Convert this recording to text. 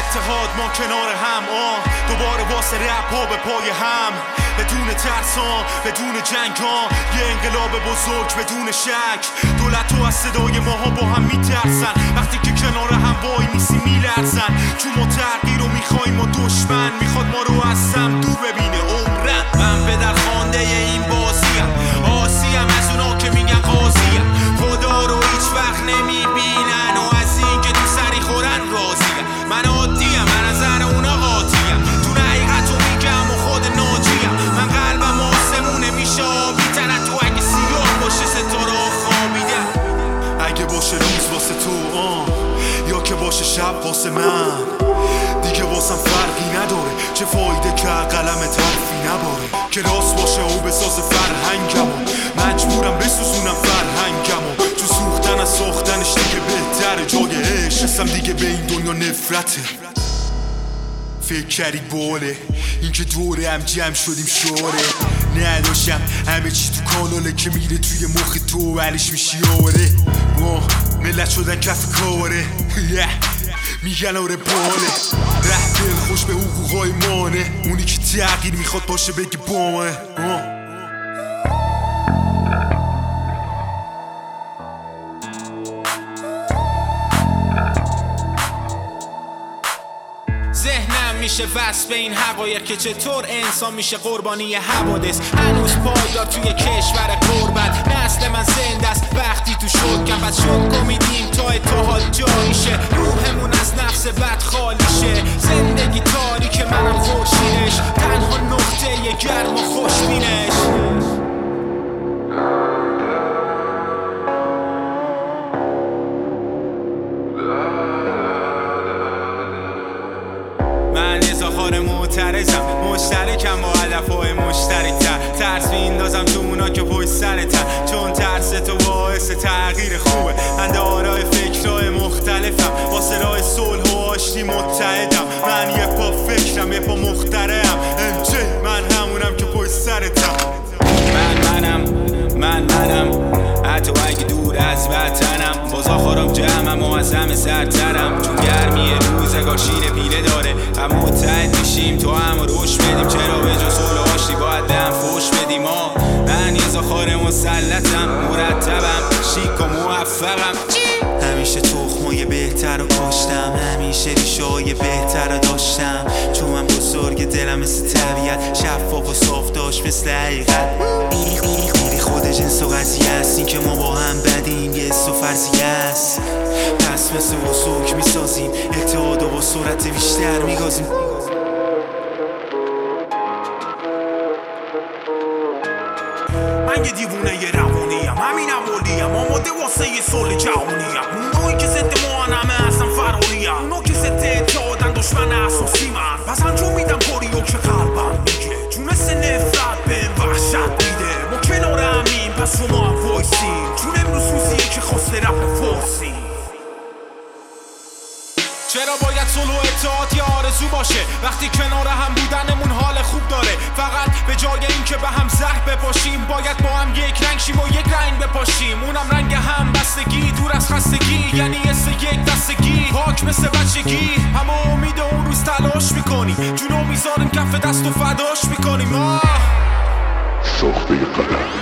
اتحاد ما کنار هم دوباره واسه رپ ها به پای هم بدون ترسان بدون جنگ ها یه انقلاب بزرگ بدون شک دولت ها از صدای ماها با هم میترسن وقتی که کنار هم وای میسی میلرزن چون ما تغییر رو میخوایم و دشمن میخواد ما رو از سم دور ببینه عمرن من به در خانده این بازیم آسیم از اونا که میگن قاضیم خدا رو هیچ وقت نمیبینن و از این که تو سری خورن راضیم من عادیم من نظر اونا قاطیم تو حقیقت رو میگم و خود ناجیم من قلبم آسمونه میشه آبی ترن تو اگه سیاه باشه ستاره خوابیدم اگه باشه روز واسه تو یا که باشه شب واسه من دیگه واسم فرقی نداره چه فایده که قلم حرفی نباره که راست باشه او بساز فرهنگمو مجبورم بسوزونم فرهنگمو تو سوختن از ساختنش دیگه بهتره جای عشق هستم دیگه به این دنیا نفرته فکر کردی باله این که دوره هم جمع شدیم شاره نداشتم همه چی تو کاناله که میره توی مخ تو ولیش میشی آره ما ملت شدن کف کاره میگن آره باله ره دل خوش به حقوقای مانه اونی که تغییر میخواد باشه بگه بامه ذهنم میشه وصل به این حقایق که چطور انسان میشه قربانی حوادث هنوز پایدار توی کشور غربت نسل من زنده است وقتی تو شد پس شد امیدیم تا اتحاد جاییشه روحمون از نفس بد خالیشه زندگی تاریک منم خورشیدش تنها نقطه گرم و خوشبینش معترضم مشترکم با هدفهای مشترک‌تر ترس میندازم تو اونا که پشت سرتن چون ترس تو باعث تغییر خوبه من دارای فکرهای مختلفم واسه راه صلح و آشتی متحدم من یه پا فکرم یه پا مخترعم من همونم که پشت سرتم منم حتی اگه دور از وطنم باز آخرام جمعم و از همه سرترم چون گرمی روزگار شیر پیله داره هم متحد میشیم تو هم روش بدیم چرا به جا صلح و آشتی باید به هم فوش بدیم من یه زاخار مسلطم مرتبم شیک و موفقم همیشه تخمای بهتر رو کاشتم همیشه ریشه‌های بهتر رو داشتم چون من بزرگ دلم مثل طبیعت شفاف و صاف داشت مثل حقیقت بیری خود جنس و قضیه است این که ما با هم بدیم یه حس و فرضیه است پس مثل وسوک میسازیم اتحاد و با سرعت بیشتر میگازیم من یه دیوونه یه روانیم همین اولیم آماده واسه یه صلح جهانیم اونایی که ضد ما همه اصلا فراریم اونا که ضد اتحادن دشمن اساسی من پس انجام میدم کاری و که قلبم میگه چون مثل نفرت بهم وحشت میده ما کنار همیم پس شما هم وایسیم چون امروز روزیه که خواسته رپ فارسی چرا باید صلح و اتحاد یه آرزو باشه وقتی کنار هم بودنمون حال خوب داره فقط به جای این که به هم زهر بپاشیم باید با هم یک رنگ شیم و یک رنگ بپاشیم اونم رنگ هم بستگی دور از خستگی یعنی یک دستگی پاک مثل بچگی همه امید اون روز تلاش میکنیم جونو میذاریم کف دست و فداش میکنیم ساخته قلم